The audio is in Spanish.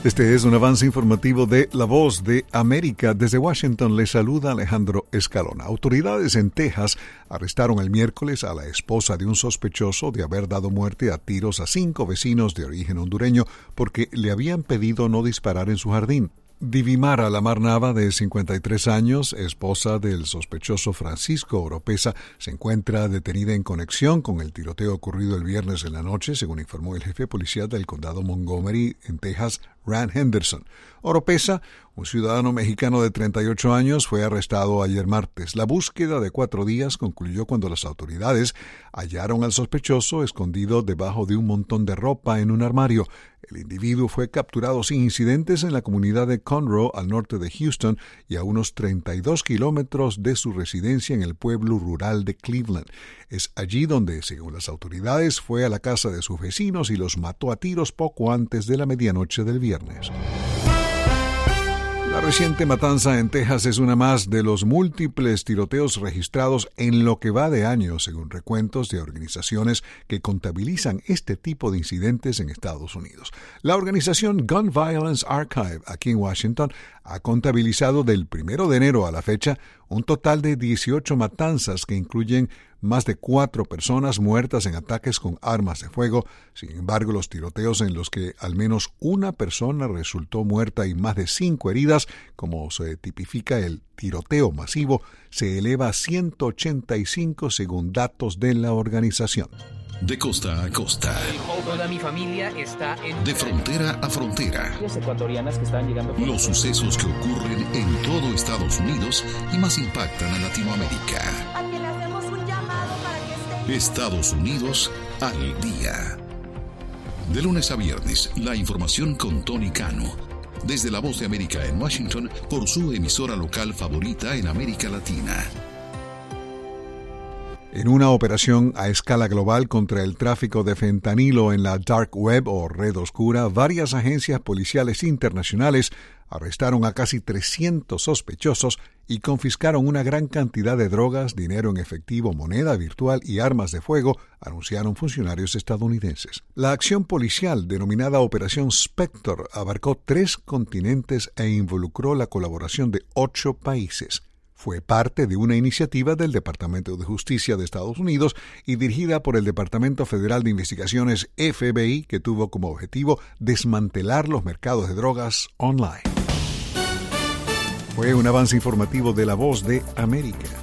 Este es un avance informativo de La Voz de América. Desde Washington le saluda Alejandro Escalona. Autoridades en Texas arrestaron el miércoles a la esposa de un sospechoso de haber dado muerte a tiros a 5 vecinos de origen hondureño porque le habían pedido no disparar en su jardín. Divimara Lamar Nava, de 53 años, esposa del sospechoso Francisco Oropesa, se encuentra detenida en conexión con el tiroteo ocurrido el viernes en la noche, según informó el jefe policial del condado Montgomery, en Texas, Rand Henderson. Oropesa, un ciudadano mexicano de 38 años, fue arrestado ayer martes. La búsqueda de 4 días concluyó cuando las autoridades hallaron al sospechoso escondido debajo de un montón de ropa en un armario. El individuo fue capturado sin incidentes en la comunidad de Conroe, al norte de Houston, y a unos 32 kilómetros de su residencia en el pueblo rural de Cleveland. Es allí donde, según las autoridades, fue a la casa de sus vecinos y los mató a tiros poco antes de la medianoche del viernes. La reciente matanza en Texas es una más de los múltiples tiroteos registrados en lo que va de año, según recuentos de organizaciones que contabilizan este tipo de incidentes en Estados Unidos. La organización Gun Violence Archive, aquí en Washington, ha contabilizado del 1 de enero a la fecha un total de 18 matanzas que incluyen más de 4 personas muertas en ataques con armas de fuego. Sin embargo, los tiroteos en los que al menos una persona resultó muerta y más de 5 heridas, como se tipifica el tiroteo masivo, se eleva a 185 según datos de la organización. De costa a costa. Toda mi familia está en... De frontera a frontera. Ecuatorianas que están llegando... Los sucesos que ocurren en todo Estados Unidos y más impactan a Latinoamérica. A quien le hacemos un llamado para que esté... Estados Unidos al día. De lunes a viernes, la información con Tony Cano. Desde La Voz de América en Washington, por su emisora local favorita en América Latina. En una operación a escala global contra el tráfico de fentanilo en la Dark Web o Red Oscura, varias agencias policiales internacionales arrestaron a casi 300 sospechosos y confiscaron una gran cantidad de drogas, dinero en efectivo, moneda virtual y armas de fuego, anunciaron funcionarios estadounidenses. La acción policial, denominada Operación Spectre, abarcó 3 continentes e involucró la colaboración de 8 países. Fue parte de una iniciativa del Departamento de Justicia de Estados Unidos y dirigida por el Departamento Federal de Investigaciones FBI, que tuvo como objetivo desmantelar los mercados de drogas online. Fue un avance informativo de La Voz de América.